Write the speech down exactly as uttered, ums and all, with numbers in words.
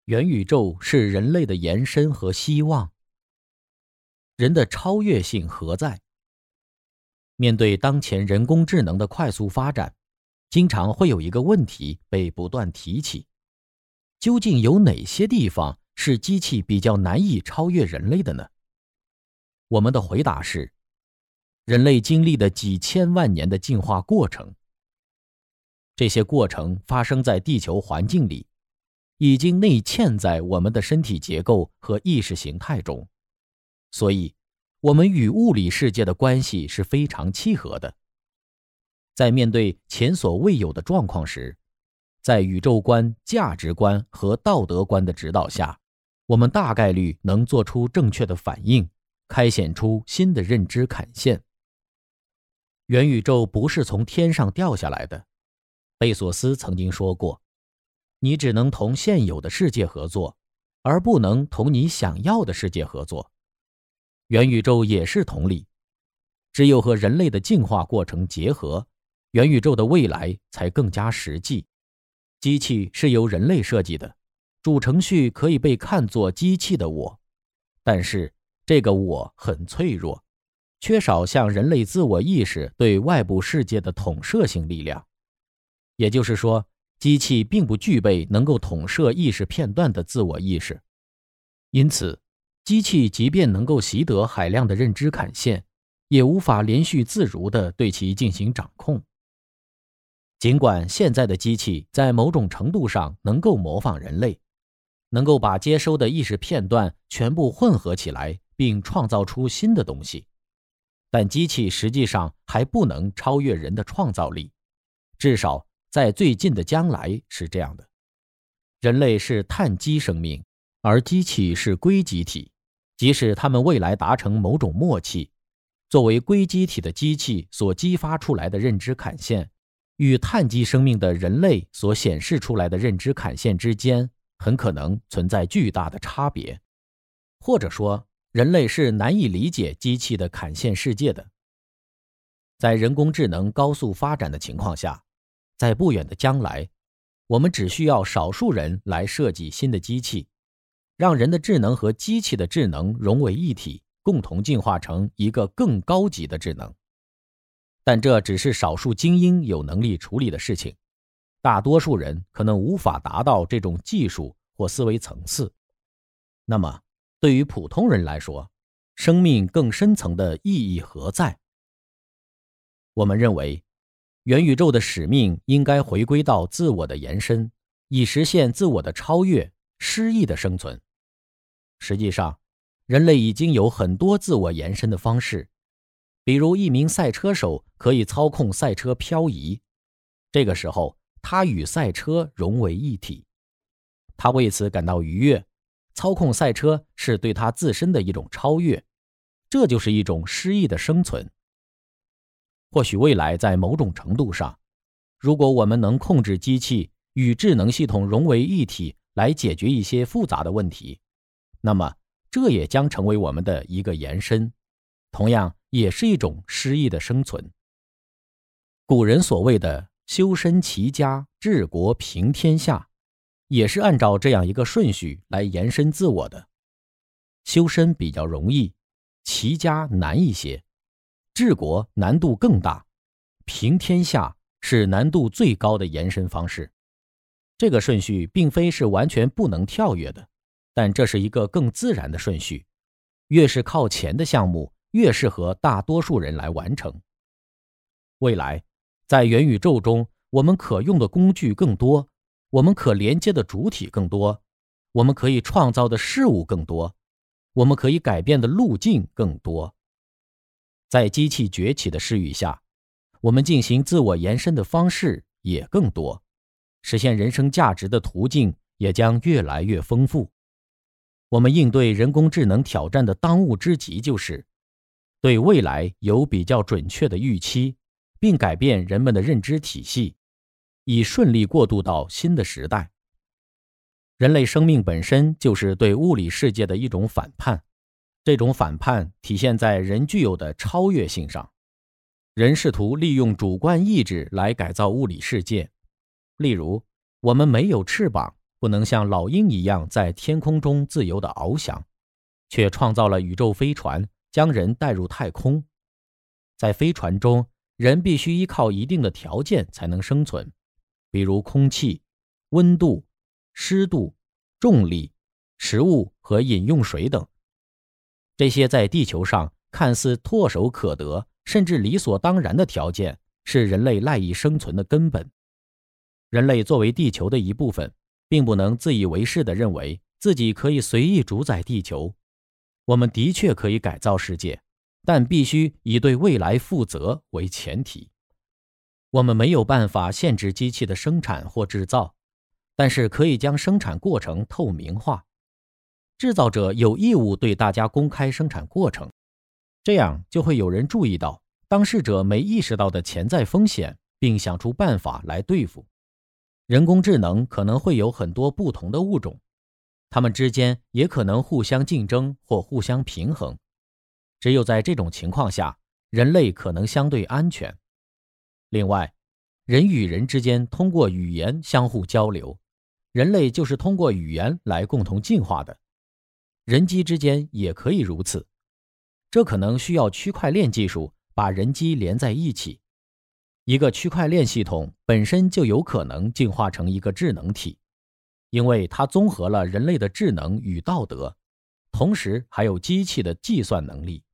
元宇宙是人类的延伸和希望。人的超越性何在？面对当前人工智能的快速发展，经常会有一个问题被不断提起：究竟有哪些地方是机器比较难以超越人类的呢？我们的回答是：人类经历的几千万年的进化过程。这些过程发生在地球环境里，已经内嵌在我们的身体结构和意识形态中，所以我们与物理世界的关系是非常契合的。在面对前所未有的状况时，在宇宙观、价值观和道德观的指导下，我们大概率能做出正确的反应，开显出新的认知坎线。元宇宙不是从天上掉下来的。贝索斯曾经说过，你只能同现有的世界合作，而不能同你想要的世界合作。元宇宙也是同理，只有和人类的进化过程结合，元宇宙的未来才更加实际。机器是由人类设计的，主程序可以被看作机器的我，但是这个我很脆弱，缺少像人类自我意识对外部世界的统摄性力量。也就是说，机器并不具备能够统摄意识片段的自我意识。因此，机器即便能够习得海量的认知坎线，也无法连续自如地对其进行掌控。尽管现在的机器在某种程度上能够模仿人类，能够把接收的意识片段全部混合起来，并创造出新的东西，但机器实际上还不能超越人的创造力，至少在最近的将来是这样的。人类是碳基生命，而机器是硅基体。即使它们未来达成某种默契，作为硅基体的机器所激发出来的认知坎线，与碳基生命的人类所显示出来的认知坎线之间，很可能存在巨大的差别。或者说，人类是难以理解机器的坎线世界的。在人工智能高速发展的情况下，在不远的将来，我们只需要少数人来设计新的机器，让人的智能和机器的智能融为一体，共同进化成一个更高级的智能。但这只是少数精英有能力处理的事情，大多数人可能无法达到这种技术或思维层次。那么，对于普通人来说，生命更深层的意义何在？我们认为，元宇宙的使命应该回归到自我的延伸，以实现自我的超越，诗意的生存。实际上，人类已经有很多自我延伸的方式，比如一名赛车手可以操控赛车漂移，这个时候他与赛车融为一体，他为此感到愉悦，操控赛车是对他自身的一种超越，这就是一种诗意的生存。或许未来在某种程度上，如果我们能控制机器与智能系统融为一体来解决一些复杂的问题，那么这也将成为我们的一个延伸，同样也是一种诗意的生存。古人所谓的修身齐家治国平天下，也是按照这样一个顺序来延伸自我的。修身比较容易，齐家难一些，治国难度更大，平天下是难度最高的延伸方式。这个顺序并非是完全不能跳跃的，但这是一个更自然的顺序。越是靠前的项目，越适合大多数人来完成。未来，在元宇宙中，我们可用的工具更多，我们可连接的主体更多，我们可以创造的事物更多，我们可以改变的路径更多。在机器崛起的视域下，我们进行自我延伸的方式也更多，实现人生价值的途径也将越来越丰富。我们应对人工智能挑战的当务之急就是对未来有比较准确的预期，并改变人们的认知体系，以顺利过渡到新的时代。人类生命本身就是对物理世界的一种反叛，这种反叛体现在人具有的超越性上。人试图利用主观意志来改造物理世界，例如，我们没有翅膀， 不能像老鹰一样在天空中自由地翱翔，却创造了宇宙飞船，将人带入太空。在飞船中，人必须依靠一定的条件才能生存，比如空气、温度、湿度、重力、食物和饮用水等。这些在地球上看似唾手可得，甚至理所当然的条件，是人类赖以生存的根本。人类作为地球的一部分，并不能自以为是地认为自己可以随意主宰地球。我们的确可以改造世界，但必须以对未来负责为前提。我们没有办法限制机器的生产或制造，但是可以将生产过程透明化。制造者有义务对大家公开生产过程，这样就会有人注意到当事者没意识到的潜在风险，并想出办法来对付。人工智能可能会有很多不同的物种，它们之间也可能互相竞争或互相平衡。只有在这种情况下，人类可能相对安全。另外，人与人之间通过语言相互交流，人类就是通过语言来共同进化的。人机之间也可以如此，这可能需要区块链技术把人机连在一起。一个区块链系统本身就有可能进化成一个智能体，因为它综合了人类的智能与道德，同时还有机器的计算能力。